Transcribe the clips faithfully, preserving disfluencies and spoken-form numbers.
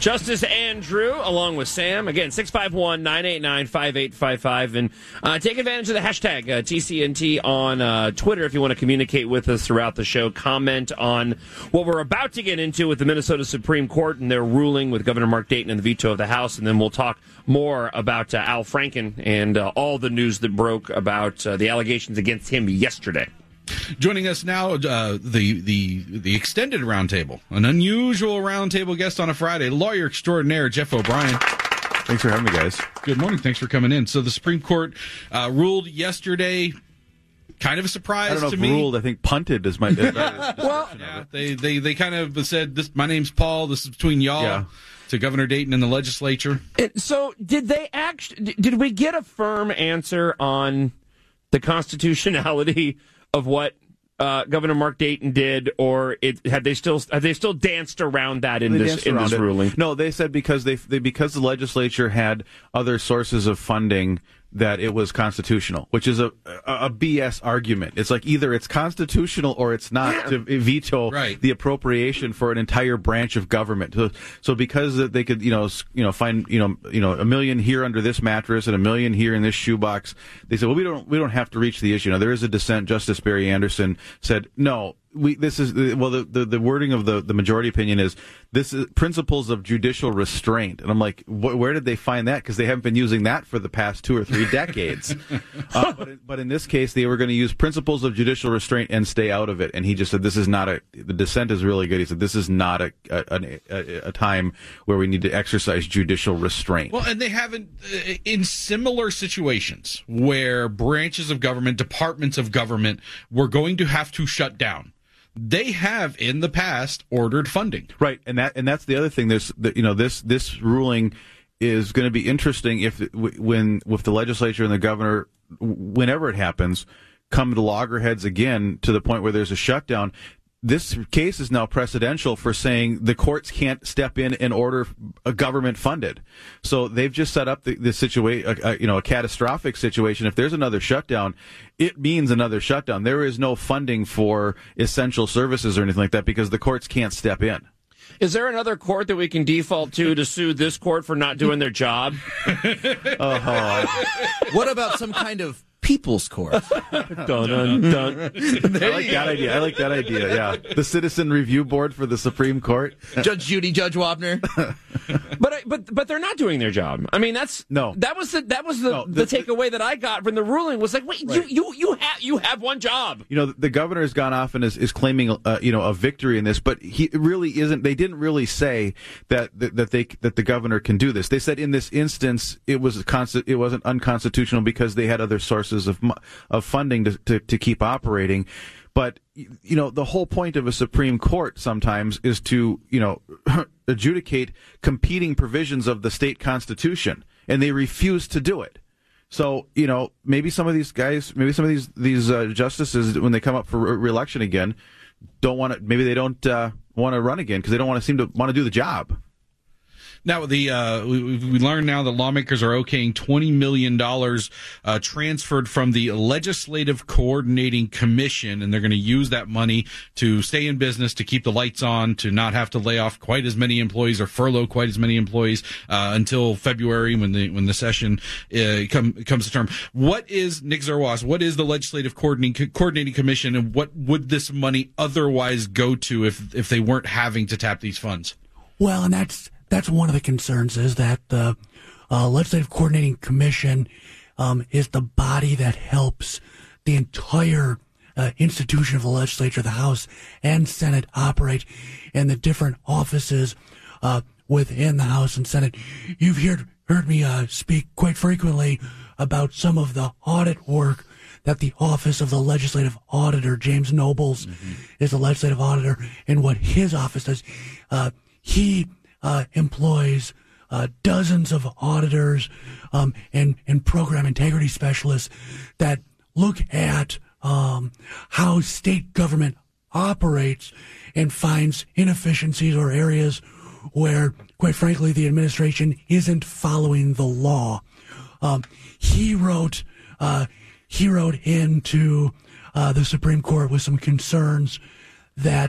Justice Andrew, along with Sam. Again, six five one, nine eight nine, five eight five five. And uh, take advantage of the hashtag uh, T C N T on uh, Twitter if you want to communicate with us throughout the show. Comment on what we're about to get into with the Minnesota Supreme Court and their ruling with Governor Mark Dayton and the veto of the House. And then we'll talk more about uh, Al Franken and uh, all the news that broke about uh, the allegations against him yesterday. Joining us now, uh, the the the extended roundtable, an unusual roundtable guest on a Friday, lawyer extraordinaire Jeff O'Brien. Thanks for having me, guys. Good morning. Thanks for coming in. So the Supreme Court uh, ruled yesterday. Kind of a surprise I don't know to if me. Ruled, I think punted is my. Is well, yeah, they they they kind of said, "This, my name's Paul. This is between y'all." Yeah. To Governor Dayton and the legislature. It, so did they actually? Did we get a firm answer on the constitutionality of what uh, Governor Mark Dayton did, or it, had they still have they still danced around that in They this danced in around this it. ruling? No, they said because they, they because the legislature had other sources of funding that it was constitutional, which is a, a, a B S argument. It's like either it's constitutional or it's not to veto right. the appropriation for an entire branch of government. So, so because they could, you know, you know, find, you know, you know, a million here under this mattress and a million here in this shoebox, they said, well, we don't, we don't have to reach the issue. Now, there is a dissent. Justice Barry Anderson said, no, we, this is, well, the, the, the wording of the, the majority opinion is, this is principles of judicial restraint. And I'm like, wh- where did they find that? Because they haven't been using that for the past two or three decades. uh, but, in, but in this case, they were going to use principles of judicial restraint and stay out of it. And he just said, this is not a, the dissent is really good. He said, this is not a, a, a, a time where we need to exercise judicial restraint. Well, and they haven't, uh, in similar situations where branches of government, departments of government were going to have to shut down. They have in the past ordered funding, right? And that and that's the other thing. There's, the, you know, this this ruling is going to be interesting if when with the legislature and the governor, whenever it happens, come to loggerheads again to the point where there's a shutdown. This case is now precedential for saying the courts can't step in and order a government funded. So they've just set up the, the situation, you know, a catastrophic situation. If there's another shutdown, it means another shutdown. There is no funding for essential services or anything like that because the courts can't step in. Is there another court that we can default to to sue this court for not doing their job? uh-huh. What about some kind of people's court? dun, dun, dun. I like that idea. I like that idea. Yeah, the Citizen Review Board for the Supreme Court. Judge Judy, Judge Wapner. but but but they're not doing their job. I mean, that's no. That was the that was the, no, the, the takeaway that I got from the ruling was like, wait, right. you you you have you have one job. You know, the governor has gone off and is, is claiming uh, you know a victory in this, but he really isn't. They didn't really say that that, that they that the governor can do this. They said in this instance it was a consti- it wasn't unconstitutional because they had other sources of of funding to, to, to keep operating. But, you know, the whole point of a Supreme Court sometimes is to, you know, adjudicate competing provisions of the state constitution, and they refuse to do it. So, you know, maybe some of these guys, maybe some of these these uh, justices, when they come up for re-election again, don't want to, maybe they don't uh, want to run again because they don't want to seem to want to do the job. Now, the uh, we, we learned now that lawmakers are okaying twenty million dollars uh, transferred from the Legislative Coordinating Commission, and they're going to use that money to stay in business, to keep the lights on, to not have to lay off quite as many employees or furlough quite as many employees uh, until February when the when the session uh, come, comes to term. What is, Nick Zerwas, what is the Legislative Coordinating, Coordinating Commission, and what would this money otherwise go to if if they weren't having to tap these funds? Well, and that's That's one of the concerns is that the uh, Legislative Coordinating Commission um, is the body that helps the entire uh, institution of the legislature, the House and Senate, operate in the different offices uh, within the House and Senate. You've heard, heard me uh, speak quite frequently about some of the audit work that the Office of the Legislative Auditor, James Nobles, mm-hmm. is the legislative auditor, and what his office does. Uh, he Uh, employs uh, dozens of auditors um, and, and program integrity specialists that look at um, how state government operates and finds inefficiencies or areas where, quite frankly, the administration isn't following the law. Um, he wrote uh, he wrote into uh, the Supreme Court with some concerns that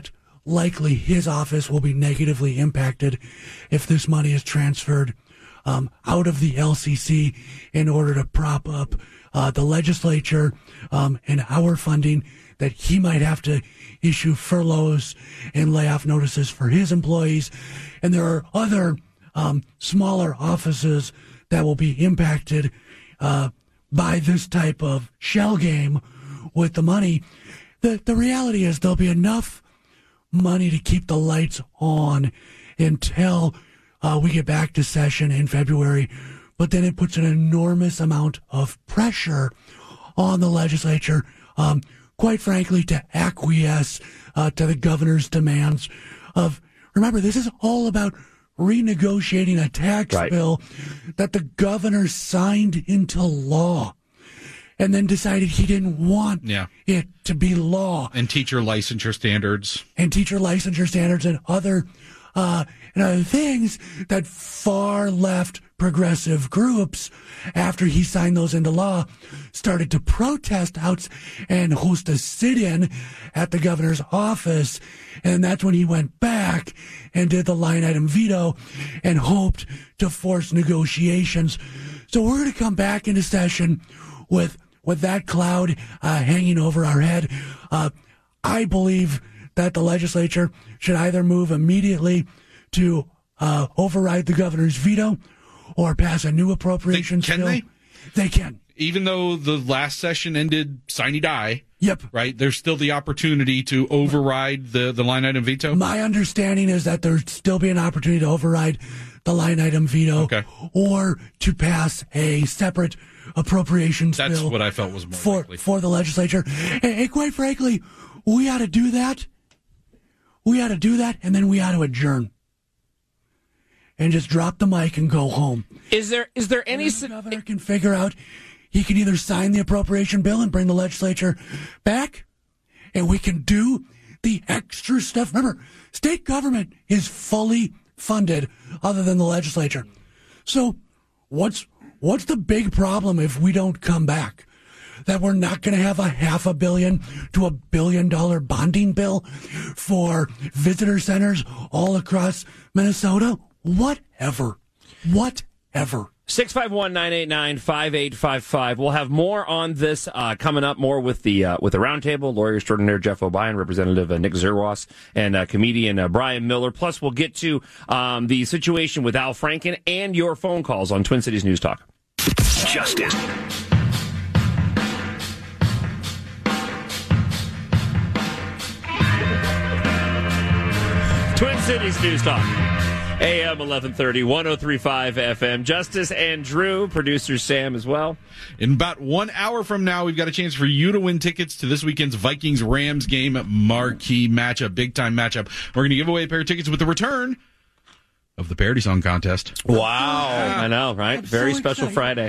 likely his office will be negatively impacted if this money is transferred um, out of the L C C in order to prop up uh, the legislature um, and our funding, that he might have to issue furloughs and layoff notices for his employees. And there are other um, smaller offices that will be impacted uh, by this type of shell game with the money. The, the reality is there'll be enough money to keep the lights on until uh, we get back to session in February. But then it puts an enormous amount of pressure on the legislature, um, quite frankly, to acquiesce uh, to the governor's demands of, remember, this is all about renegotiating a tax right. bill that the governor signed into law and then decided he didn't want yeah. it to be law. And teacher licensure standards. And teacher licensure standards and other, uh, and other things that far left progressive groups, after he signed those into law, started to protest out and host a sit-in at the governor's office. And that's when he went back and did the line item veto and hoped to force negotiations. So we're going to come back into session with with that cloud uh, hanging over our head. Uh, I believe that the legislature should either move immediately to uh, override the governor's veto or pass a new appropriations they, can bill. They? They can. Even though the last session ended sine die. Yep. Right? There's still the opportunity to override the, the line item veto? My understanding is that there'd still be an opportunity to override the line item veto okay. or to pass a separate appropriations That's bill. what I felt was more for, likely. For the legislature. And, and quite frankly, we ought to do that. We ought to do that, and then we ought to adjourn. And just drop the mic and go home. Is there is there any... The governor can figure out, he can either sign the appropriation bill and bring the legislature back, and we can do the extra stuff. Remember, state government is fully funded other than the legislature. So what's what's the big problem if we don't come back? That we're not going to have a half a billion to a billion dollar bonding bill for visitor centers all across Minnesota? Whatever. Whatever. six five one, nine eight nine, five eight five five. We'll have more on this uh, coming up, more with the uh, with the roundtable. Lawyer extraordinaire Jeff O'Brien, Representative uh, Nick Zerwas, and uh, comedian uh, Brian Miller. Plus, we'll get to um, the situation with Al Franken and your phone calls on Twin Cities News Talk. Justice. Twin Cities News Talk. A M eleven thirty, one oh three point five F M. Justice and Drew, producer Sam as well. In about one hour from now, we've got a chance for you to win tickets to this weekend's Vikings-Rams game, marquee matchup, big-time matchup. We're going to give away a pair of tickets with the return of the parody song contest. Wow. I know, right? I'm Very so special excited. Friday.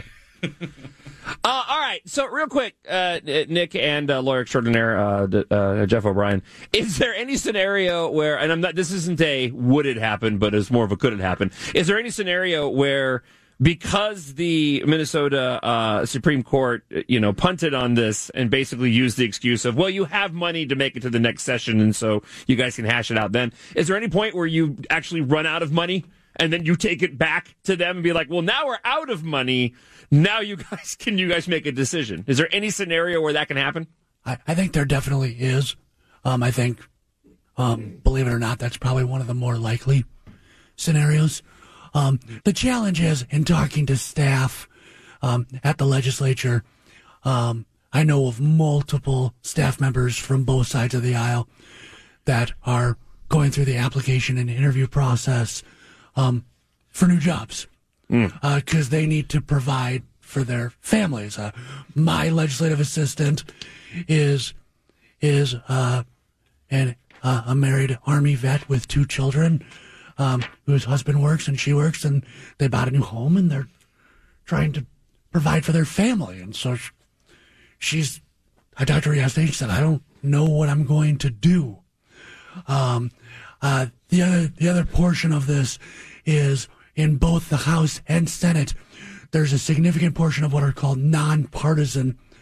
Uh, all right, so real quick, uh, Nick and uh, lawyer extraordinaire uh, d- uh, Jeff O'Brien, is there any scenario where, and I'm not, this isn't a would it happen, but it's more of a could it happen. Is there any scenario where, because the Minnesota uh, Supreme Court, you know, punted on this and basically used the excuse of, well, you have money to make it to the next session, and so you guys can hash it out then, is there any point where you actually run out of money and then you take it back to them and be like, well, now we're out of money. Now you guys, can you guys make a decision? Is there any scenario where that can happen? I, I think there definitely is. Um, I think, um, believe it or not, that's probably one of the more likely scenarios. Um, the challenge is in talking to staff um, at the legislature, um, I know of multiple staff members from both sides of the aisle that are going through the application and interview process um, for new jobs. Because mm. uh, they need to provide for their families. Uh, my legislative assistant is is uh, an, uh, a married Army vet with two children, um, whose husband works and she works, and they bought a new home and they're trying to provide for their family. And so she, she's, I talked to her yesterday. She said, "I don't know what I'm going to do." Um, uh, the other the other portion of this is, in both the House and Senate, there's a significant portion of what are called nonpartisan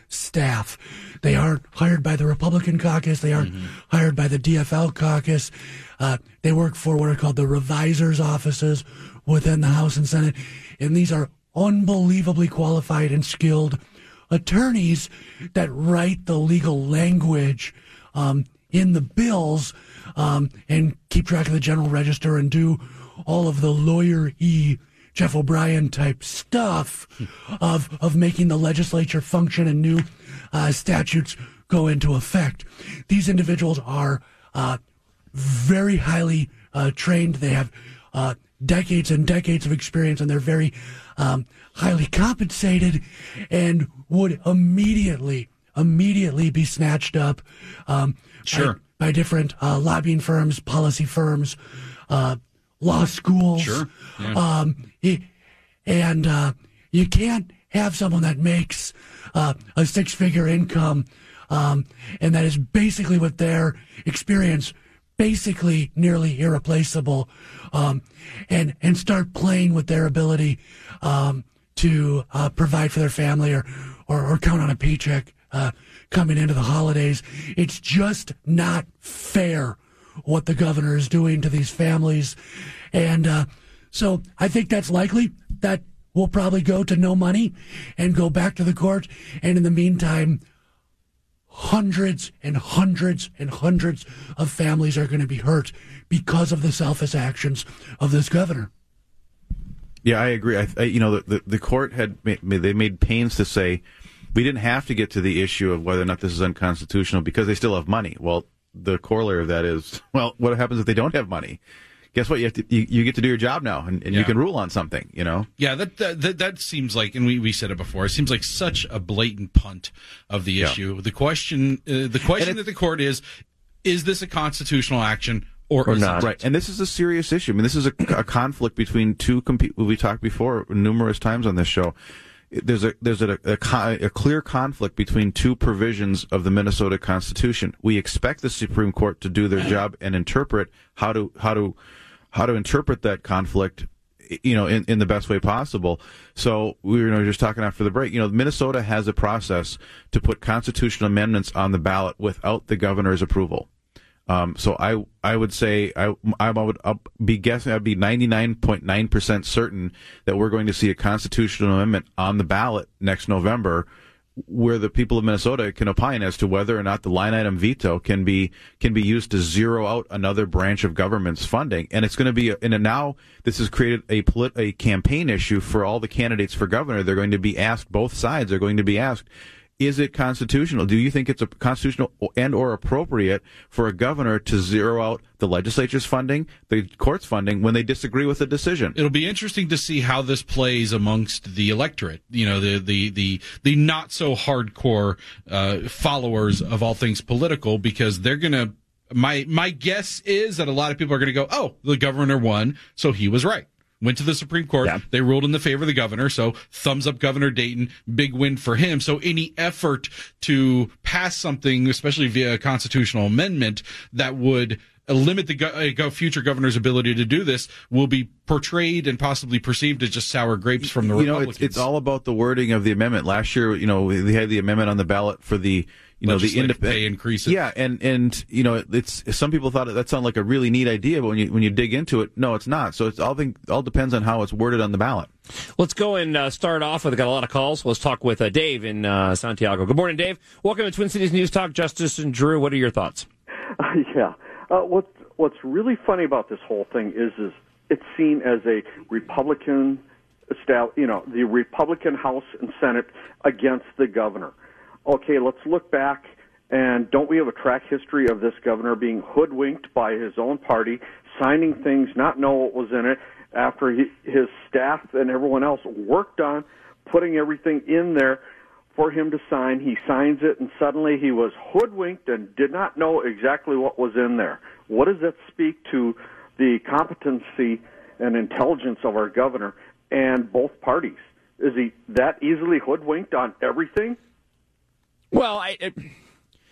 staff. They aren't hired by the Republican caucus. They aren't mm-hmm. hired by the D F L caucus. Uh, they work for what are called the revisers' offices within the House and Senate. And these are unbelievably qualified and skilled attorneys that write the legal language um, in the bills um, and keep track of the general register and do all of the lawyer-y Jeff O'Brien type stuff of of making the legislature function and new uh, statutes go into effect. These individuals are uh, very highly uh, trained. They have uh, decades and decades of experience, and they're very um, highly compensated and would immediately, immediately be snatched up um, sure. by, by different uh, lobbying firms, policy firms, uh, law schools. Sure. Yeah. Um, and uh, you can't have someone that makes uh, a six-figure income um, and that is basically with their experience basically nearly irreplaceable um, and, and start playing with their ability um, to uh, provide for their family or, or, or count on a paycheck uh, coming into the holidays. It's just not fair what the governor is doing to these families. And uh, so I think that's likely. That will probably go to no money and go back to the court. And in the meantime, hundreds and hundreds and hundreds of families are going to be hurt because of the selfish actions of this governor. Yeah, I agree. I, I, you know, the, the, the court had made, they made pains to say we didn't have to get to the issue of whether or not this is unconstitutional because they still have money. Well, the corollary of that is, well, what happens if they don't have money? Guess what? You have to, you, you get to do your job now, and, and yeah. you can rule on something. You know. Yeah, that that that, that seems like, and we, we said it before. It seems like such a blatant punt of the yeah. issue. The question, uh, the question at the court is: is this a constitutional action or, or is not? it? Right, and this is a serious issue. I mean, this is a, a conflict between two. Comp- we talked before numerous times on this show. There's a there's a, a, a clear conflict between two provisions of the Minnesota Constitution. We expect the Supreme Court to do their job and interpret how to how to how to interpret that conflict, you know, in, in the best way possible. So we were you know, just talking after the break. You know, Minnesota has a process to put constitutional amendments on the ballot without the governor's approval. Um, so I I would say I I would I'll be guessing I'd be ninety-nine point nine percent certain that we're going to see a constitutional amendment on the ballot next November, where the people of Minnesota can opine as to whether or not the line item veto can be can be used to zero out another branch of government's funding. And it's going to be a, and now this has created a polit, a campaign issue for all the candidates for governor. They're going to be asked, both sides are going to be asked, is it constitutional? Do you think it's a constitutional and or appropriate for a governor to zero out the legislature's funding, the court's funding, when they disagree with a decision? It'll be interesting to see how this plays amongst the electorate. You know, the the the, the not so hardcore uh, followers of all things political, because they're going to. My my guess is that a lot of people are going to go, oh, the governor won, so he was right. Went to the Supreme Court. Yeah. They ruled in the favor of the governor. So thumbs up Governor Dayton. Big win for him. So any effort to pass something, especially via a constitutional amendment, that would limit the go- future governor's ability to do this will be portrayed and possibly perceived as just sour grapes from the you Republicans. know, it's, it's all about the wording of the amendment. Last year, you know, they had the amendment on the ballot for the You know, the independent pay increases. Yeah, and and you know, it's some people thought that sounded like a really neat idea, but when you when you dig into it, no, it's not. So it's all think all depends on how it's worded on the ballot. Let's go and uh, start off with. Got a lot of calls. Let's talk with uh, Dave in uh, Santiago. Good morning, Dave. Welcome to Twin Cities News Talk. Justice and Drew, what are your thoughts? Uh, yeah, uh, what's what's really funny about this whole thing is is it's seen as a Republican, style, you know, the Republican House and Senate against the governor. Okay, let's look back, and don't we have a track history of this governor being hoodwinked by his own party, signing things, not know what was in it, after he, his staff and everyone else worked on putting everything in there for him to sign. He signs it, and suddenly he was hoodwinked and did not know exactly what was in there. What does that speak to the competency and intelligence of our governor and both parties? Is he that easily hoodwinked on everything? Well, I, it,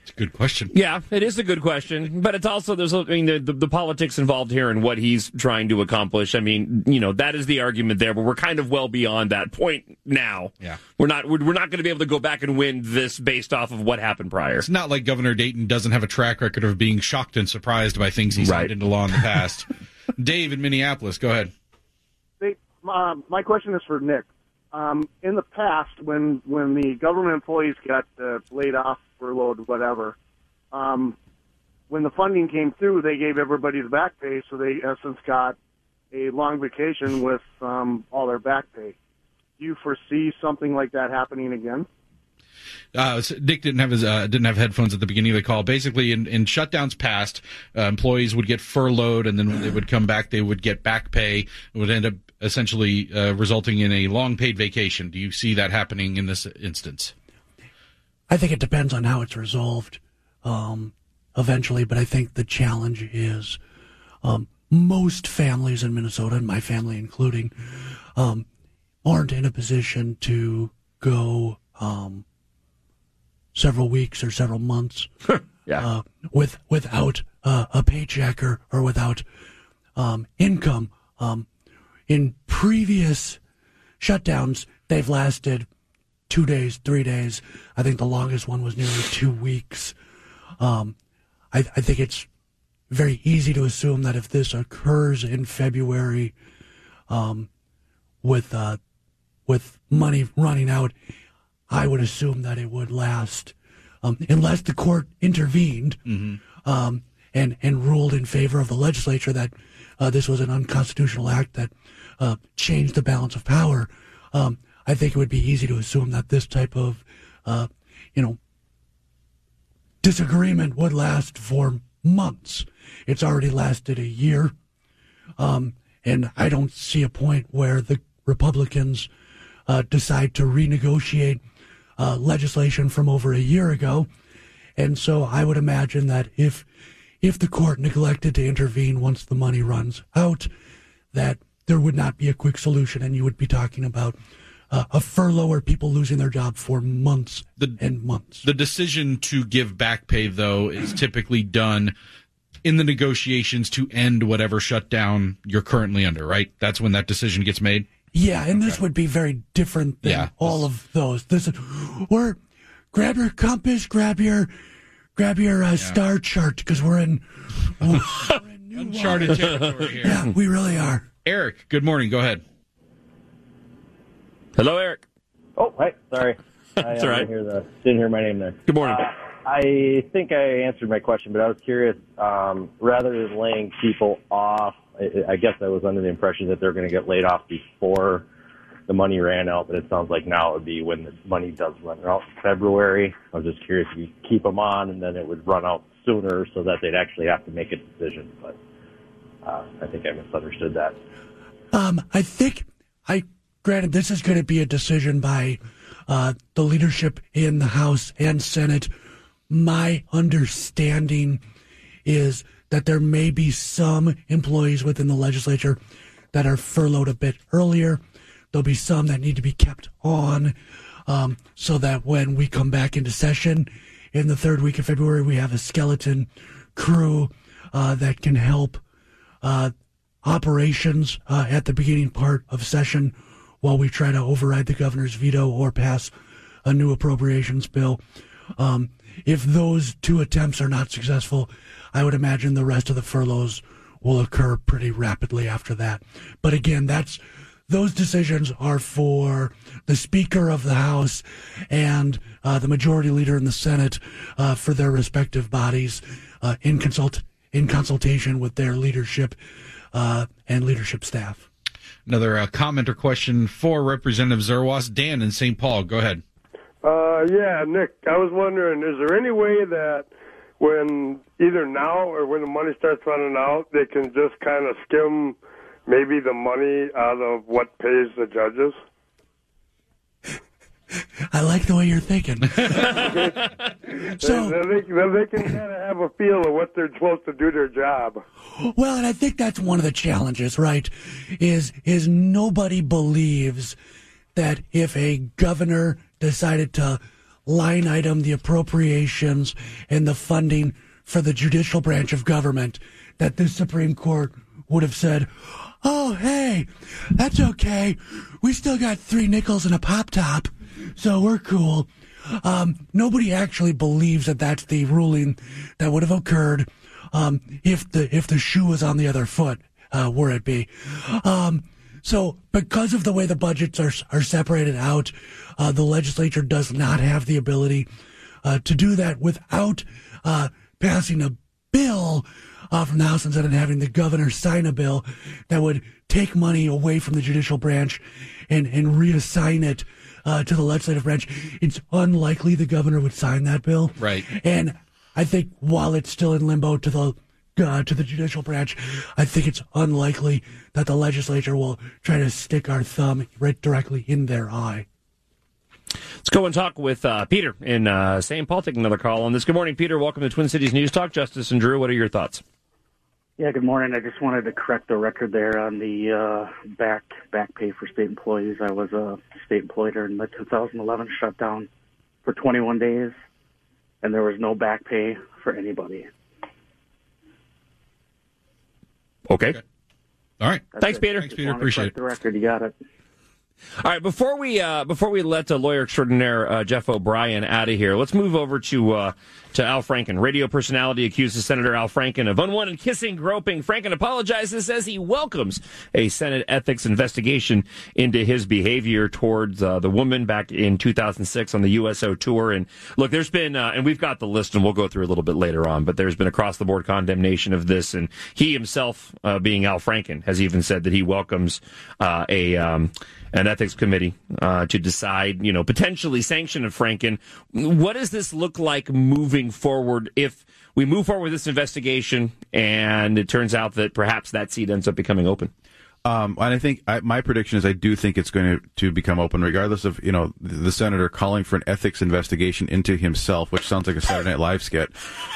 It's a good question. Yeah, it is a good question, but it's also there's I mean the, the the politics involved here and what he's trying to accomplish. I mean, you know, that is the argument there, but we're kind of well beyond that point now. Yeah, we're not we're, we're not going to be able to go back and win this based off of what happened prior. It's not like Governor Dayton doesn't have a track record of being shocked and surprised by things he's signed right. into law in the past. Dave in Minneapolis, go ahead. Hey, uh, my question is for Nick. Um, in the past, when when the government employees got uh, laid off, furloughed, whatever, um, when the funding came through, they gave everybody the back pay, so they, in essence, got a long vacation with um, all their back pay. Do you foresee something like that happening again? Uh, Dick didn't have his uh, didn't have headphones at the beginning of the call. Basically, in, in shutdowns past, uh, employees would get furloughed, and then when they would come back, they would get back pay. It would end up essentially uh, resulting in a long paid vacation. Do you see that happening in this instance? I think it depends on how it's resolved um, eventually, but I think the challenge is um, most families in Minnesota, and my family including, um, aren't in a position to go um, several weeks or several months yeah. uh, with without uh, a paycheck or, or without um, income. Um, in previous shutdowns, they've lasted two days, three days. I think the longest one was nearly two weeks. Um, I, I think it's very easy to assume that if this occurs in February, um, with uh, with money running out, I would assume that it would last, um, unless the court intervened mm-hmm. um, and and ruled in favor of the legislature that uh, this was an unconstitutional act that uh, changed the balance of power. Um, I think it would be easy to assume that this type of, uh, you know, disagreement would last for months. It's already lasted a year, um, and I don't see a point where the Republicans uh, decide to renegotiate uh, legislation from over a year ago. And so I would imagine that if if the court neglected to intervene once the money runs out, that there would not be a quick solution, and you would be talking about uh, a furlough or people losing their job for months the, and months. The decision to give back pay, though, is typically done in the negotiations to end whatever shutdown you're currently under, right? That's when that decision gets made? Yeah, and okay. this would be very different than yeah, all of those. This is, or grab your compass, grab your grab your uh, yeah. star chart, because we're in, we're in new uncharted territory here. Yeah, we really are. Eric, good morning. Go ahead. Hello, Eric. Oh, hi. Sorry. That's I all right. Didn't hear, the, didn't hear my name there. Good morning. Uh, I think I answered my question, but I was curious, um, rather than laying people off, I, I guess I was under the impression that they're going to get laid off before the money ran out, but it sounds like now it would be when the money does run out in February. I was just curious if you keep them on and then it would run out sooner so that they'd actually have to make a decision, but uh, I think I misunderstood that. Um, I think, I granted, this is going to be a decision by uh, the leadership in the House and Senate. My understanding is that there may be some employees within the legislature that are furloughed a bit earlier. There'll be some that need to be kept on um, so that when we come back into session in the third week of February, we have a skeleton crew uh, that can help uh, operations uh, at the beginning part of session while we try to override the governor's veto or pass a new appropriations bill. Um, if those two attempts are not successful, I would imagine the rest of the furloughs will occur pretty rapidly after that. But again, that's those decisions are for the Speaker of the House and uh, the Majority Leader in the Senate uh, for their respective bodies uh, in consult in consultation with their leadership uh, and leadership staff. Another uh, comment or question for Representative Zerwas. Dan in Saint Paul, go ahead. Uh, yeah, Nick, I was wondering, is there any way that when either now or when the money starts running out, they can just kind of skim maybe the money out of what pays the judges? I like the way you're thinking. so then they, then they can kind of have a feel of what they're supposed to do their job. Well, and I think that's one of the challenges, right? Is is nobody believes that if a governor decided to line item, the appropriations, and the funding for the judicial branch of government, that this Supreme Court would have said, oh, hey, that's okay. We still got three nickels and a Pop-Top, so we're cool. Um, nobody actually believes that that's the ruling that would have occurred um, if the if the shoe was on the other foot, uh, were it be. Um, so because of the way the budgets are are separated out, uh, the legislature does not have the ability uh, to do that without uh, passing a bill uh, from the House and Senate and having the governor sign a bill that would take money away from the judicial branch and, and reassign it Uh, to the legislative branch. It's unlikely the governor would sign that bill. Right. And I think while it's still in limbo to the uh, to the judicial branch, I think it's unlikely that the legislature will try to stick our thumb right directly in their eye. Let's go and talk with uh, Peter in uh, Saint Paul. Taking another call on this. Good morning, Peter. Welcome to Twin Cities News Talk. Justice and Drew, what are your thoughts? Yeah, good morning. I just wanted to correct the record there on the uh, back back pay for state employees. I was a state employee during the two thousand eleven shutdown for twenty-one days, and there was no back pay for anybody. Okay. okay. All right. That's Thanks, it. Peter. Thanks, Peter. Appreciate it. The record, you got it. All right, before we uh, before we let the lawyer extraordinaire uh, Jeff O'Brien out of here, let's move over to uh, to Al Franken. Radio personality accuses Senator Al Franken of unwanted kissing, groping. Franken apologizes, says he welcomes a Senate ethics investigation into his behavior towards uh, the woman back in two thousand six on the U S O tour. And look, there's been, uh, and we've got the list, and we'll go through a little bit later on, but there's been across the board condemnation of this. And he himself, uh, being Al Franken, has even said that he welcomes uh, a um, an ethics committee uh, to decide, you know, potentially sanction of Franken. What does this look like moving forward if we move forward with this investigation and it turns out that perhaps that seat ends up becoming open? Um, and I think I, my prediction is I do think it's going to, to become open, regardless of, you know, the, the senator calling for an ethics investigation into himself, which sounds like a Saturday Night Live skit.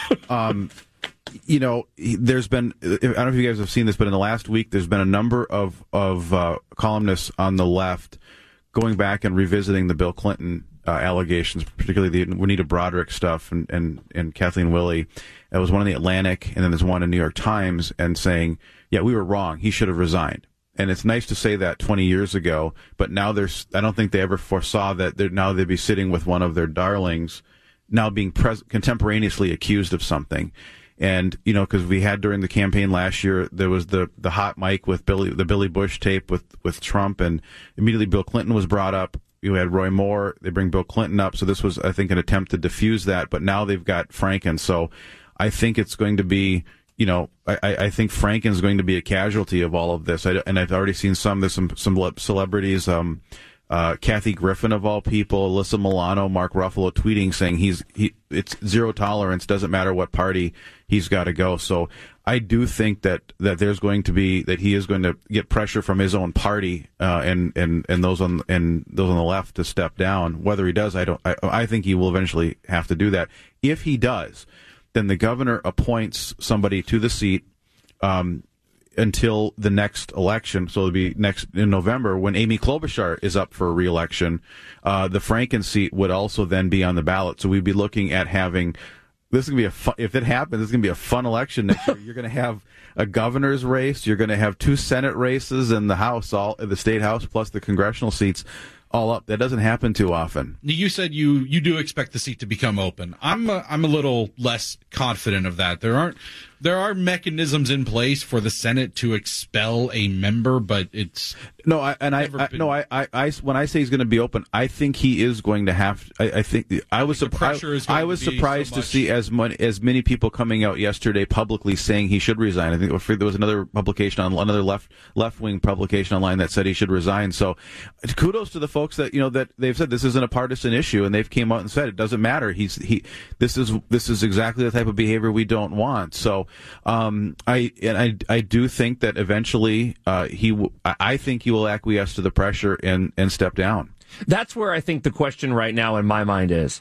Um, you know, there's been, I don't know if you guys have seen this, but in the last week, there's been a number of, of uh, columnists on the left going back and revisiting the Bill Clinton uh, allegations, particularly the Juanita Broderick stuff and, and, and Kathleen Willey. It was one in the Atlantic, and then there's one in New York Times, and saying, yeah, we were wrong. He should have resigned. And it's nice to say that twenty years ago, but now there's, I don't think they ever foresaw that they're, now they'd be sitting with one of their darlings now being pres- contemporaneously accused of something. And, you know, because we had during the campaign last year, there was the, the hot mic with Billy, the Billy Bush tape with, with Trump, and immediately Bill Clinton was brought up. You had Roy Moore. They bring Bill Clinton up. So this was, I think, an attempt to diffuse that. But now they've got Franken. So I think it's going to be, you know, I, I think Franken is going to be a casualty of all of this. I, and I've already seen some, there's some, some celebrities, um, Uh, Kathy Griffin of all people, Alyssa Milano, Mark Ruffalo tweeting saying he's he it's zero tolerance, doesn't matter what party he's got to go. So I do think that, that there's going to be that he is going to get pressure from his own party uh, and and and those on and those on the left to step down. Whether he does, I don't. I, I think he will eventually have to do that. If he does, then the governor appoints somebody to the seat. Um, until the next election, so it'll be next in November when Amy Klobuchar is up for re-election. Uh, the Franken seat would also then be on the ballot. So we'd be looking at having, this is going to be a fun, if it happens, it's going to be a fun election next year. You're going to have a governor's race. You're going to have two Senate races in the House, all the state House plus the congressional seats all up. That doesn't happen too often. You said you, you do expect the seat to become open. I'm a, I'm a little less confident of that. There aren't there are mechanisms in place for the Senate to expel a member, but it's no. I, and I, I no. I, I, I when I say he's going to be open, I think he is going to have. I, I think I was surprised. I was surprised so to see as much, as many people coming out yesterday publicly saying he should resign. I think there was another publication on another left left wing publication online that said he should resign. So, kudos to the folks that you know that they've said this isn't a partisan issue, and they've came out and said it doesn't matter. He's he. This is this is exactly the type of behavior we don't want. So. Um, I and I I do think that eventually uh, he w- I think he will acquiesce to the pressure and, and step down. That's where I think the question right now in my mind is.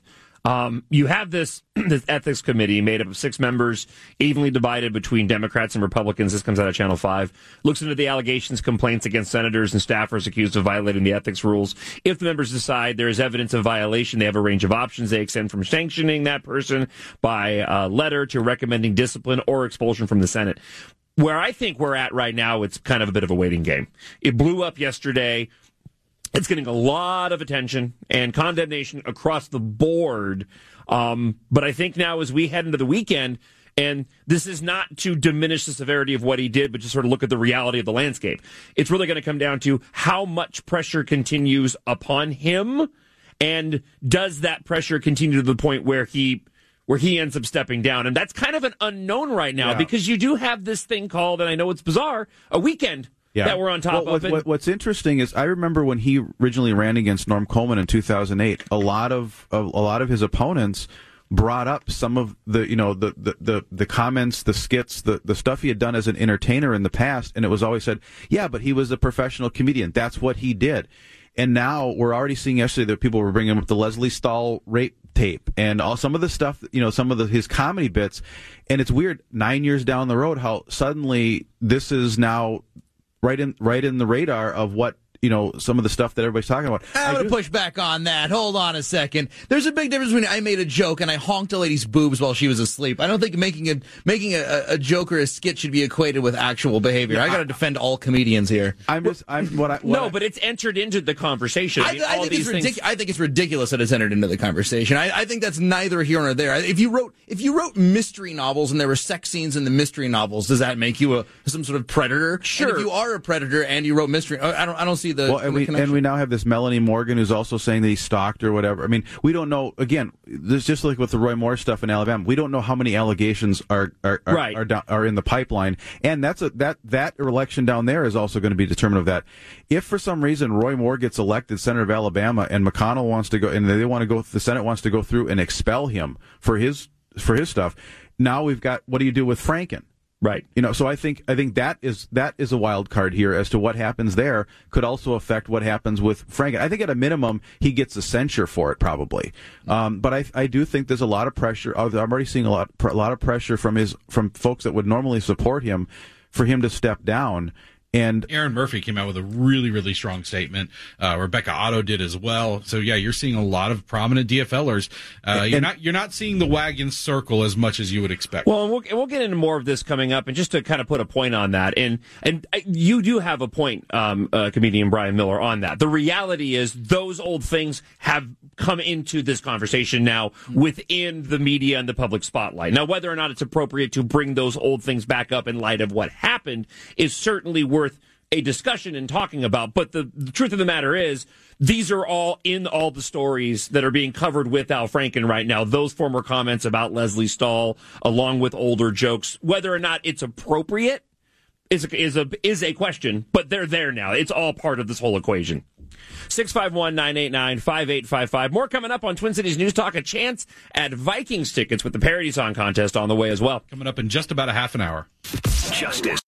Um, you have this this ethics committee made up of six members, evenly divided between Democrats and Republicans. This comes out of Channel five. Looks into the allegations, complaints against senators and staffers accused of violating the ethics rules. If the members decide there is evidence of violation, they have a range of options. They extend from sanctioning that person by uh, letter to recommending discipline or expulsion from the Senate. Where I think we're at right now, it's kind of a bit of a waiting game. It blew up yesterday. It's getting a lot of attention and condemnation across the board. Um, but I think now as we head into the weekend, and this is not to diminish the severity of what he did, but just sort of look at the reality of the landscape. It's really going to come down to how much pressure continues upon him, and does that pressure continue to the point where he where he ends up stepping down. And that's kind of an unknown right now, yeah. because you do have this thing called, and I know it's bizarre, a weekend. Yeah. That we're on top well, of. What, what, what's interesting is I remember when he originally ran against Norm Coleman in two thousand eight, a lot of a, a lot of his opponents brought up some of the you know the, the, the, the comments, the skits, the, the stuff he had done as an entertainer in the past, and it was always said, yeah, but he was a professional comedian. That's what he did. And now we're already seeing yesterday that people were bringing up the Leslie Stahl rape tape and all some of the stuff, you know, some of the, his comedy bits. And it's weird, nine years down the road, how suddenly this is now right in right in the radar of what, you know, some of the stuff that everybody's talking about. I'm going to push back on that. Hold on a second. There's a big difference between I made a joke and I honked a lady's boobs while she was asleep. I don't think making a making a, a joke or a skit should be equated with actual behavior. Yeah, I got to defend all comedians here. I'm just, I'm what I what no, I, but it's entered into the conversation. I, I, mean, I, think it's ridic- I think it's ridiculous that it's entered into the conversation. I, I think that's neither here nor there. If you wrote if you wrote mystery novels and there were sex scenes in the mystery novels, does that make you a some sort of predator? Sure. And if you are a predator and you wrote mystery, I don't I don't see the, well, and the we, connection. And we now have this Melanie Morgan who's also saying that he stalked or whatever. I mean, we don't know. Again, this just like with the Roy Moore stuff in Alabama, we don't know how many allegations are are are, right. are, down, are in the pipeline, and that's a, that that election down there is also going to be determined of that. If for some reason Roy Moore gets elected senator of Alabama and McConnell wants to go and they want to go, the Senate wants to go through and expel him for his for his stuff. Now we've got, what do you do with Franken? Right. You know, so I think I think that is that is a wild card here as to what happens there could also affect what happens with Franken. I think at a minimum he gets a censure for it probably, um, but I I do think there's a lot of pressure. I'm already seeing a lot a lot of pressure from his from folks that would normally support him for him to step down. And Aaron Murphy came out with a really, really strong statement. Uh, Rebecca Otto did as well. So yeah, you're seeing a lot of prominent DFLers. Uh, and, you're not you're not seeing the wagon circle as much as you would expect. Well, and we'll, we'll get into more of this coming up, and just to kind of put a point on that, and and you do have a point, um, uh, comedian Brian Miller, on that. The reality is those old things have come into this conversation now within the media and the public spotlight. Now, whether or not it's appropriate to bring those old things back up in light of what happened is certainly worth a discussion and talking about, but the, the truth of the matter is these are all in all the stories that are being covered with Al Franken right now. Those former comments about Leslie Stahl, along with older jokes, whether or not it's appropriate is a, is a is a question, but they're there now. It's all part of this whole equation. six five one, nine eight nine, five eight five five. More coming up on Twin Cities News Talk. A chance at Vikings tickets with the Parody Song Contest on the way as well. Coming up in just about a half an hour. Justice.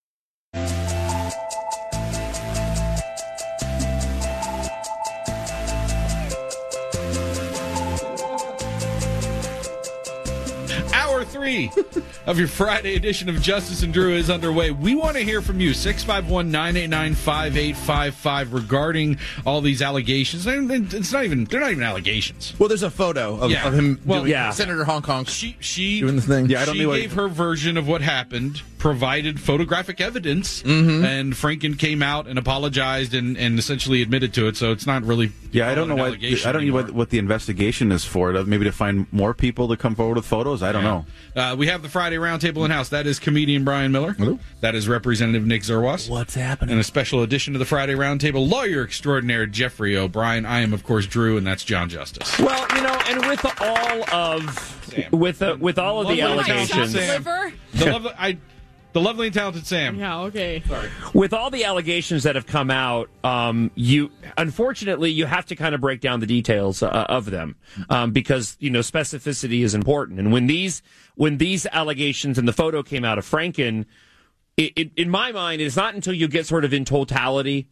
Hour three of your Friday edition of Justice and Drew is underway. We want to hear from you. six five one, nine eight nine, five eight five five regarding all these allegations. And it's not even, they're not even allegations. Well, there's a photo of, yeah. of him well, doing yeah. Senator Hong Kong she, she, doing the thing. Yeah, I don't she know gave her version of what happened, provided photographic evidence, mm-hmm. and Franken came out and apologized and, and essentially admitted to it. So it's not really yeah. I don't know what I don't know what, what the investigation is for. Maybe to find more people to come forward with photos. I don't yeah. know. Uh, we have the Friday Roundtable in house. That is comedian Brian Miller. Hello. That is Representative Nick Zerwas. What's happening? And a special edition of the Friday Roundtable, lawyer extraordinaire Jeffrey O'Brien. I am, of course, Drew, and that's John Justice. Well, you know, and with all of Sam. with uh, with all of the allegations, the lovely, I, the lovely and talented Sam. Yeah. Okay. Sorry. With all the allegations that have come out, um, you unfortunately you have to kind of break down the details uh, of them um, because you know specificity is important. And when these when these allegations and the photo came out of Franken, it, it, in my mind, it's not until you get sort of in totality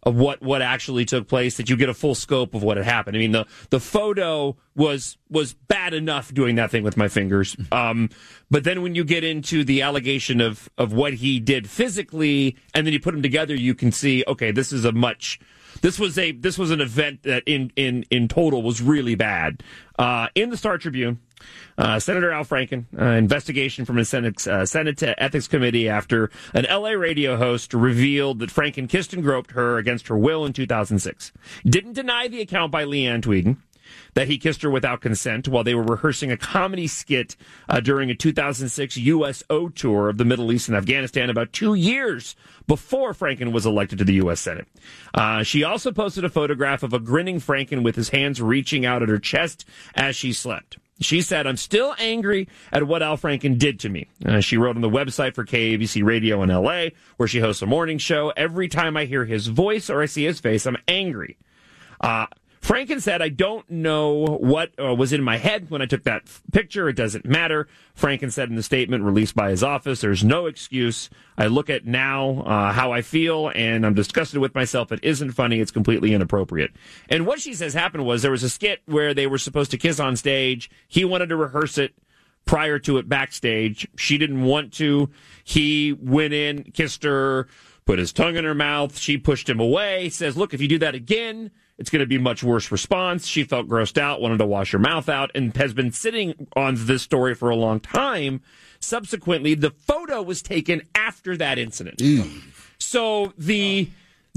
of what, what actually took place, that you get a full scope of what had happened. I mean, the, the photo was was bad enough doing that thing with my fingers. Um, but then when you get into the allegation of, of what he did physically, and then you put them together, you can see, okay, this is a much... This was a this was an event that in in, in total was really bad. Uh, in the Star Tribune, uh, Senator Al Franken, uh, investigation from the Senate uh, Senate Ethics Committee after an L A radio host revealed that Franken kissed and groped her against her will in two thousand six. Didn't deny the account by Leanne Tweeden that he kissed her without consent while they were rehearsing a comedy skit uh, during a two thousand six U S O tour of the Middle East and Afghanistan about two years before Franken was elected to the U S Senate. Uh, she also posted a photograph of a grinning Franken with his hands reaching out at her chest as she slept. She said, "I'm still angry at what Al Franken did to me." Uh, she wrote on the website for K A B C Radio in L A, where she hosts a morning show. "Every time I hear his voice or I see his face, I'm angry." Uh, Franken said, "I don't know what uh, was in my head when I took that f- picture. It doesn't matter." Franken said in the statement released by his office, "There's no excuse. I look at now uh, how I feel, and I'm disgusted with myself. It isn't funny. It's completely inappropriate." And what she says happened was there was a skit where they were supposed to kiss on stage. He wanted to rehearse it prior to it backstage. She didn't want to. He went in, kissed her, put his tongue in her mouth. She pushed him away, says, "Look, if you do that again, it's going to be a much worse response." She felt grossed out, wanted to wash her mouth out, and has been sitting on this story for a long time. Subsequently, the photo was taken after that incident. Mm. So the,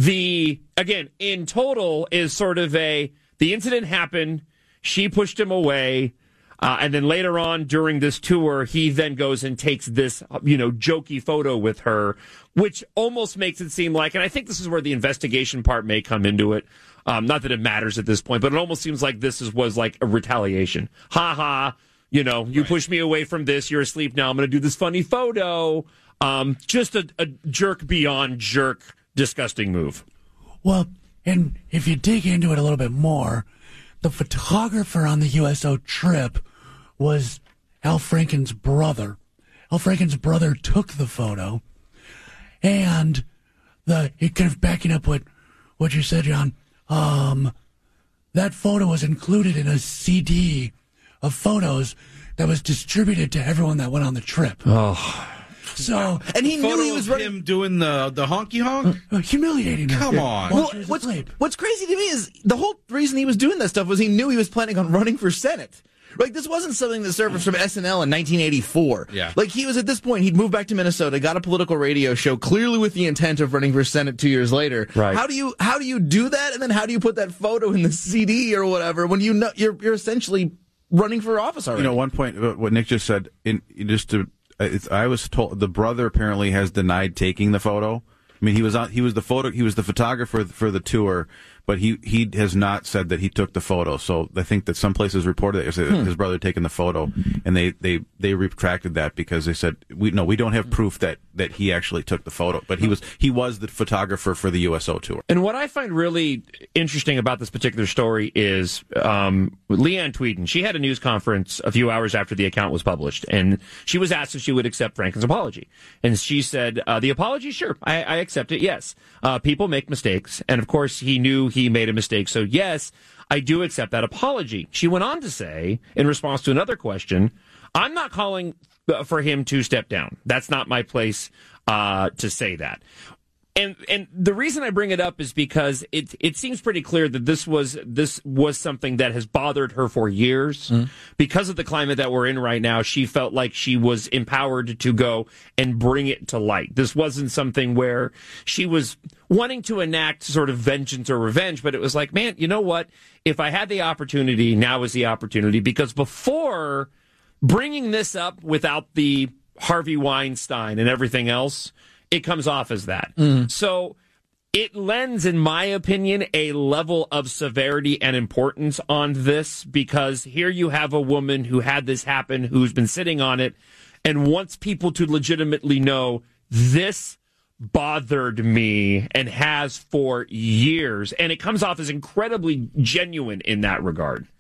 the again, in total is sort of a, the incident happened, she pushed him away, Uh, and then later on during this tour, he then goes and takes this, you know, jokey photo with her, which almost makes it seem like, and I think this is where the investigation part may come into it. Um, not that it matters at this point, but it almost seems like this is, was like a retaliation. Ha ha, you know, you right. pushed me away from this. You're asleep now. I'm going to do this funny photo. Um, just a, a jerk beyond jerk, disgusting move. Well, and if you dig into it a little bit more, the photographer on the U S O trip was Al Franken's brother. Al Franken's brother took the photo, and the it kind of backing up what what you said, John. Um, that photo was included in a C D of photos that was distributed to everyone that went on the trip. Oh. So, and he knew he was running him doing the the honky honk, uh, humiliating her. Come on. Well, what's what's crazy to me is the whole reason he was doing that stuff was he knew he was planning on running for Senate. Like, this wasn't something that surfaced from S N L in nineteen eighty-four. Yeah. Like, he was at this point, he'd moved back to Minnesota, got a political radio show, clearly with the intent of running for Senate two years later. Right. How do you how do you do that, and then how do you put that photo in the C D or whatever when you know you're you're essentially running for office already? You know, one point what Nick just said, in just to, it's, I was told the brother apparently has denied taking the photo. I mean, he was on. He was the photo. He was the photographer for the tour, but he he has not said that he took the photo. So I think that some places reported that hmm. his brother had taken the photo, and they, they, they retracted that because they said we no we don't have proof that, that he actually took the photo. But he was he was the photographer for the U S O tour. And what I find really interesting about this particular story is um, Leanne Tweeden. She had a news conference a few hours after the account was published, and she was asked if she would accept Franken's apology, and she said, uh, "The apology, sure, I, I accept it. Yes, uh, people make mistakes, and of course he knew he made a mistake. So yes, I do accept that apology." She went on to say, in response to another question, "I'm not calling for him to step down. That's not my place uh, to say that." And and the reason I bring it up is because it it seems pretty clear that this was this was something that has bothered her for years. Mm. Because of the climate that we're in right now, she felt like she was empowered to go and bring it to light. This wasn't something where she was wanting to enact sort of vengeance or revenge, but it was like, man, you know what? If I had the opportunity, now is the opportunity. Because before bringing this up without the Harvey Weinstein and everything else, it comes off as that. Mm. So it lends, in my opinion, a level of severity and importance on this, because here you have a woman who had this happen, who's been sitting on it, and wants people to legitimately know this bothered me and has for years. And it comes off as incredibly genuine in that regard.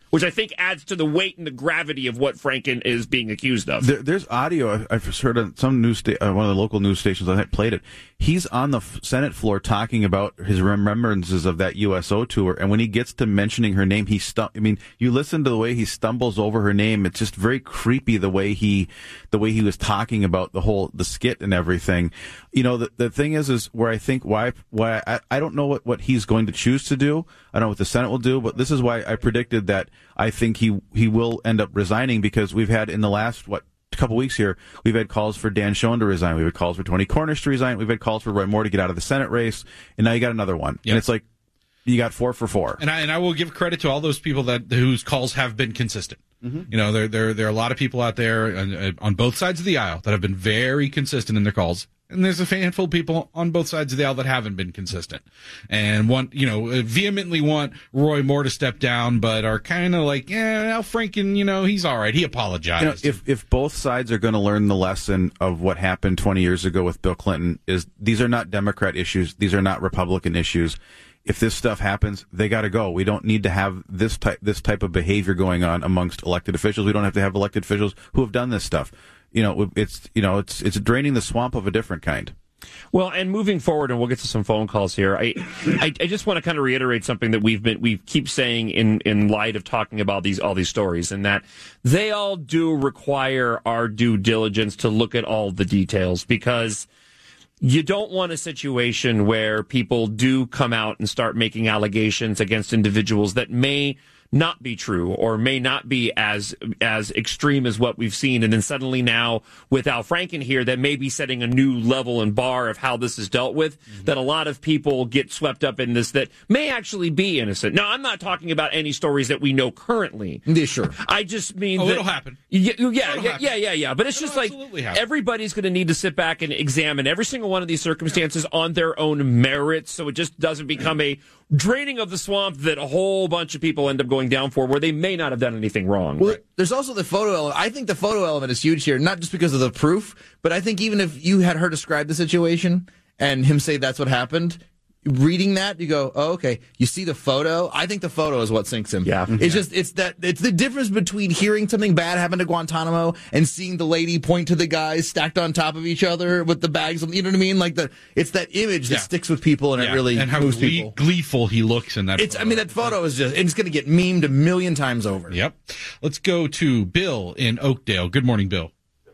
which I think adds to the weight and the gravity of what Franken is being accused of. There, there's audio. I've heard on some news sta- uh, one of the local news stations. I played it. He's on the f- Senate floor talking about his remembrances of that U S O tour, and when he gets to mentioning her name, he stu- I mean, you listen to the way he stumbles over her name. It's just very creepy the way he, the way he was talking about the whole the skit and everything. You know, the the thing is, is where I think why why I, I don't know what, what he's going to choose to do. I don't know what the Senate will do, but this is why I predicted that I think he he will end up resigning, because we've had in the last what couple weeks here, we've had calls for Dan Schoen to resign, we've had calls for Tony Cornish to resign, we've had calls for Roy Moore to get out of the Senate race, and now you got another one. Yep. And it's like you got four for four. And I and I will give credit to all those people that whose calls have been consistent. Mm-hmm. You know, there there there are a lot of people out there on, on both sides of the aisle that have been very consistent in their calls. And there's a handful of people on both sides of the aisle that haven't been consistent and want, you know, vehemently want Roy Moore to step down, but are kind of like, yeah, Al Franken, you know, he's all right. He apologized. You know, if, if both sides are going to learn the lesson of what happened twenty years ago with Bill Clinton, is these are not Democrat issues. These are not Republican issues. If this stuff happens, they got to go. We don't need to have this type, this type of behavior going on amongst elected officials. We don't have to have elected officials who have done this stuff. You know, it's you know, it's it's draining the swamp of a different kind. Well, and moving forward, and we'll get to some phone calls here. I, I, I just want to kind of reiterate something that we've been we keep saying in, in light of talking about these all these stories, and that they all do require our due diligence to look at all the details, because you don't want a situation where people do come out and start making allegations against individuals that may not be true or may not be as as extreme as what we've seen. And then suddenly now with Al Franken here, that may be setting a new level and bar of how this is dealt with, mm-hmm. that a lot of people get swept up in this that may actually be innocent. Now, I'm not talking about any stories that we know currently. Yeah, sure. I just mean oh, that... it'll happen. Yeah, yeah, it'll yeah, happen. yeah, yeah, yeah. But it's it'll just like happen. Everybody's going to need to sit back and examine every single one of these circumstances on their own merits, so it just doesn't become a draining of the swamp that a whole bunch of people end up going down for where they may not have done anything wrong. Well, right? There's also the photo element. I think the photo element is huge here, not just because of the proof, but I think even if you had her describe the situation and him say that's what happened, reading that, you go, oh, okay. You see the photo. I think the photo is what sinks him. Yeah. It's just, it's that, it's the difference between hearing something bad happen to Guantanamo and seeing the lady point to the guys stacked on top of each other with the bags. You know what I mean? Like the, it's that image that yeah. sticks with people and yeah. it really and how moves glee- people. gleeful he looks in that. It's, photo. I mean, that photo is just, it's going to get memed a million times over. Yep. Let's go to Bill in Oakdale. Good morning, Bill.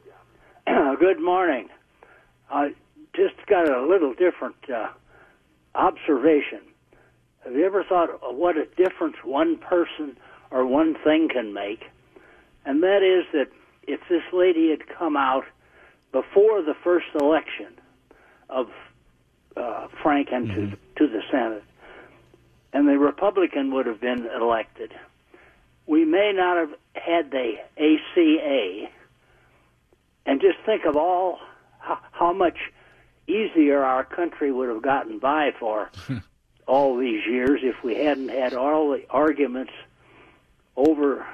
Good morning. I just got a little different, uh, observation. Have you ever thought of what a difference one person or one thing can make? And that is that if this lady had come out before the first election of uh, Franken mm-hmm. to, to the Senate, and the Republican would have been elected, we may not have had the A C A. And just think of all how, how much easier our country would have gotten by for all these years if we hadn't had all the arguments over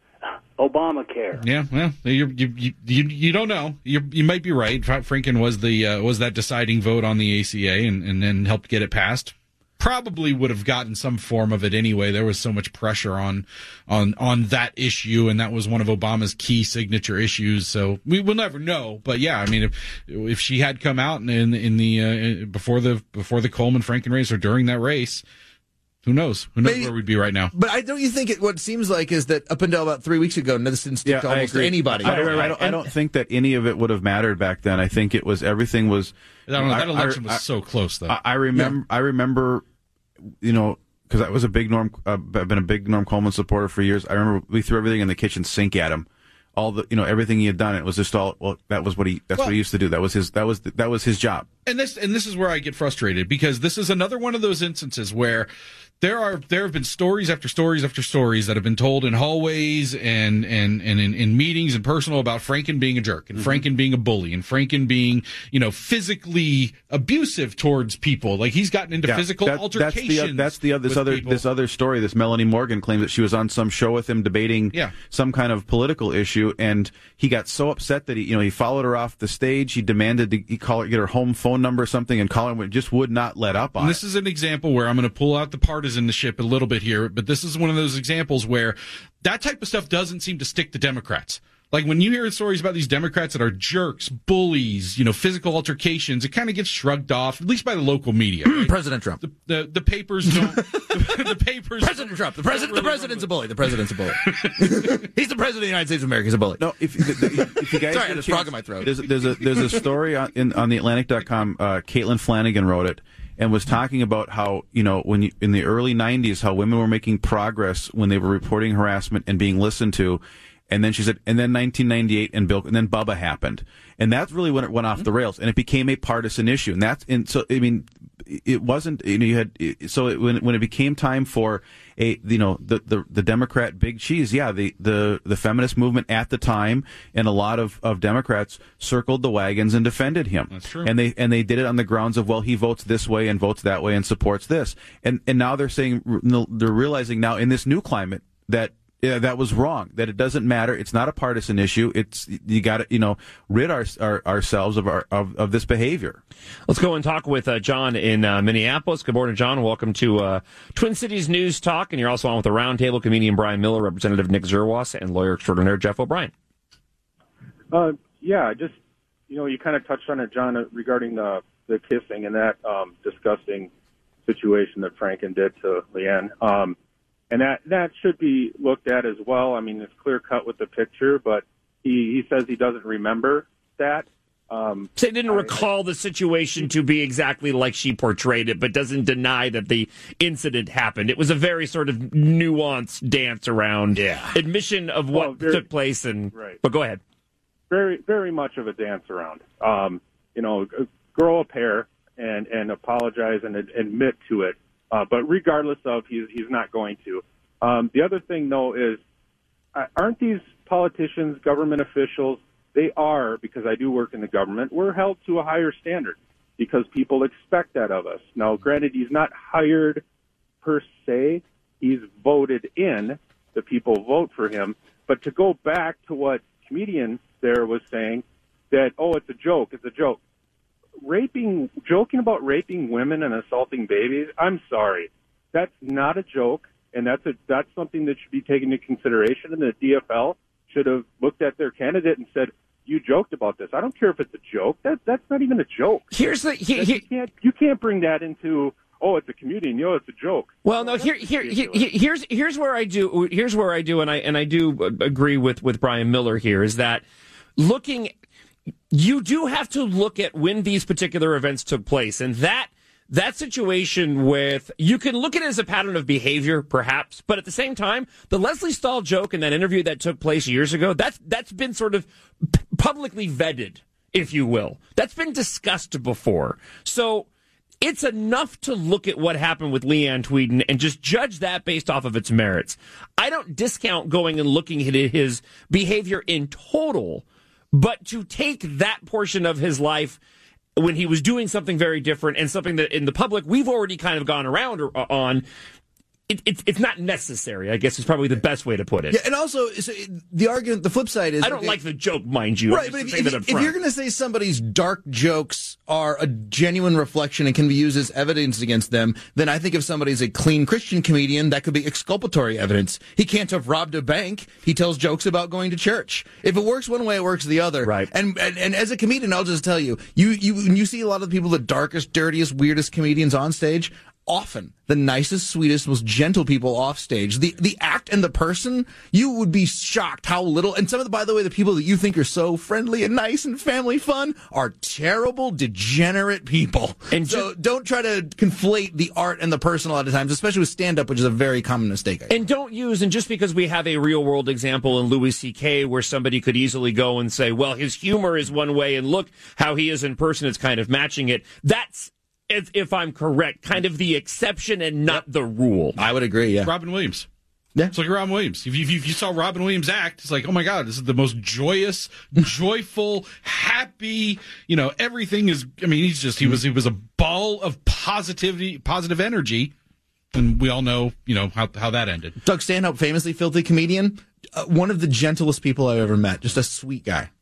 Obamacare. Yeah, well, you you you, you don't know. You you might be right. Franken was the uh, was that deciding vote on the A C A and, and then helped get it passed. Probably would have gotten some form of it anyway. There was so much pressure on on on that issue, and that was one of Obama's key signature issues. So we will never know. But yeah, I mean, if if she had come out in in the uh, before the before the Coleman Franken race or during that race, who knows? Who knows Maybe, where we'd be right now? But I don't you think it? What seems like is that up until about three weeks ago, this didn't stick yeah, to almost anybody. I, I, I, don't, I don't think that any of it would have mattered back then. I think it was everything was. I don't know, that election I, was I, so close, though. I, I remember. Yeah. I remember. You know, because I was a big Norm, uh, I've been a big Norm Coleman supporter for years. I remember we threw everything in the kitchen sink at him. All the, you know, everything he had done. It was just all. Well, that was what he. That's well, what he used to do. That was his. That was that was his job. And this and this is where I get frustrated, because this is another one of those instances where there are there have been stories after stories after stories that have been told in hallways and and and in, in meetings and personal about Franken being a jerk and mm-hmm. Franken being a bully and Franken being, you know, physically abusive towards people. Like he's gotten into yeah, physical that, altercations. That's the that's the this other people. this other story. This Melanie Morgan claimed that she was on some show with him debating yeah. some kind of political issue, and he got so upset that he you know he followed her off the stage. He demanded to he call her, get her home phone phone number or something and call him, just would not let up on and it. This is an example where I'm going to pull out the partisanship a little bit here, but this is one of those examples where that type of stuff doesn't seem to stick to Democrats. Like, when you hear stories about these Democrats that are jerks, bullies, you know, physical altercations, it kind of gets shrugged off, at least by the local media. Right? President Trump. The, the, the papers don't. the, the papers. President Trump. The president. Really the president's a bully. The president's a bully. He's the president of the United States of America. He's a bully. No, if, if you guys Sorry, get a it's frog chance, in my throat. There's, there's a there's a story on in, on the Atlantic dot com. Uh, Caitlin Flanagan wrote it and was talking about how, you know, when you, in the early nineties, how women were making progress when they were reporting harassment and being listened to. And then she said, and then nineteen ninety-eight and Bill, and then Bubba happened, and that's really when it went off the rails, and it became a partisan issue. And that's, and so I mean, it wasn't, you know, you had so it, when when it became time for a, you know, the the, the Democrat big cheese, yeah, the, the the feminist movement at the time, and a lot of, of Democrats circled the wagons and defended him. That's true. And they and they did it on the grounds of, well, he votes this way and votes that way and supports this, and and now they're saying, they're realizing now in this new climate that. Yeah, that was wrong. That it doesn't matter. It's not a partisan issue. It's you got to, you know, rid our, our, ourselves of our of, of this behavior. Let's go and talk with uh, John in uh, Minneapolis. Good morning, John. Welcome to uh, Twin Cities News Talk, and you're also on with the Roundtable. Comedian Brian Miller, Representative Nick Zerwas, and lawyer extraordinaire Jeff O'Brien. Uh, yeah, just you know, you kind of touched on it, John, uh, regarding the the kissing and that um, disgusting situation that Franken did to Leanne. Um, And that, that should be looked at as well. I mean, it's clear cut with the picture, but he, he says he doesn't remember that. Um, so he didn't I, recall the situation to be exactly like she portrayed it, but doesn't deny that the incident happened. It was a very sort of nuanced dance around yeah. admission of what well, very, took place. And right. But go ahead. Very, very much of a dance around. Um, you know, grow a pair and, and apologize and admit to it. Uh, but regardless of, he's he's not going to. Um, the other thing, though, is uh, aren't these politicians, government officials, they are, because I do work in the government, we're held to a higher standard because people expect that of us. Now, granted, he's not hired per se. He's voted in. The people vote for him. But to go back to what comedian there was saying, that, oh, it's a joke, it's a joke. Raping, joking about raping women and assaulting babies, I'm sorry. That's not a joke, and that's a that's something that should be taken into consideration, and the D F L should have looked at their candidate and said, you joked about this. I don't care if it's a joke. That That's not even a joke. Here's the... He, he, you, can't, you can't bring that into, oh, it's a comedian, you know, it's a joke. Well, no, here, here, here, here's here's where I do, here's where I do, and I and I do agree with, with Brian Miller here, is that looking... You do have to look at when these particular events took place, and that that situation with, you can look at it as a pattern of behavior, perhaps, but at the same time, the Leslie Stahl joke in that interview that took place years ago, that's that's been sort of p- publicly vetted, if you will. That's been discussed before. So it's enough to look at what happened with Leanne Tweeden and just judge that based off of its merits. I don't discount going and looking at his behavior in total. But to take that portion of his life when he was doing something very different and something that in the public we've already kind of gone around on, it, it, it's not necessary, I guess is probably the best way to put it. Yeah, and also, so the argument, the flip side is... I don't okay, like the joke, mind you. Right, but if, if, if you're going to say somebody's dark jokes are a genuine reflection and can be used as evidence against them, then I think if somebody's a clean Christian comedian, that could be exculpatory evidence. He can't have robbed a bank. He tells jokes about going to church. If it works one way, it works the other. Right. And, and, and as a comedian, I'll just tell you, you, you, when you see a lot of the people, the darkest, dirtiest, weirdest comedians on stage, often the nicest, sweetest, most gentle people off stage. The the act and the person, you would be shocked how little. And some of the, by the way, the people that you think are so friendly and nice and family fun are terrible, degenerate people. And so just, don't try to conflate the art and the person a lot of times, especially with stand-up, which is a very common mistake. And don't use, and just because we have a real-world example in Louis C K where somebody could easily go and say, well, his humor is one way, and look how he is in person, it's kind of matching it. That's, If, if I'm correct, kind of the exception and not yep. the rule. I would agree, yeah. Robin Williams. Yeah. It's like Robin Williams. If you, if you saw Robin Williams act, it's like, oh my God, this is the most joyous, joyful, happy, you know, everything is, I mean, he's just, he was, he was a ball of positivity, positive energy. And we all know, you know, how how that ended. Doug Stanhope, famously filthy comedian, uh, one of the gentlest people I've ever met. Just a sweet guy.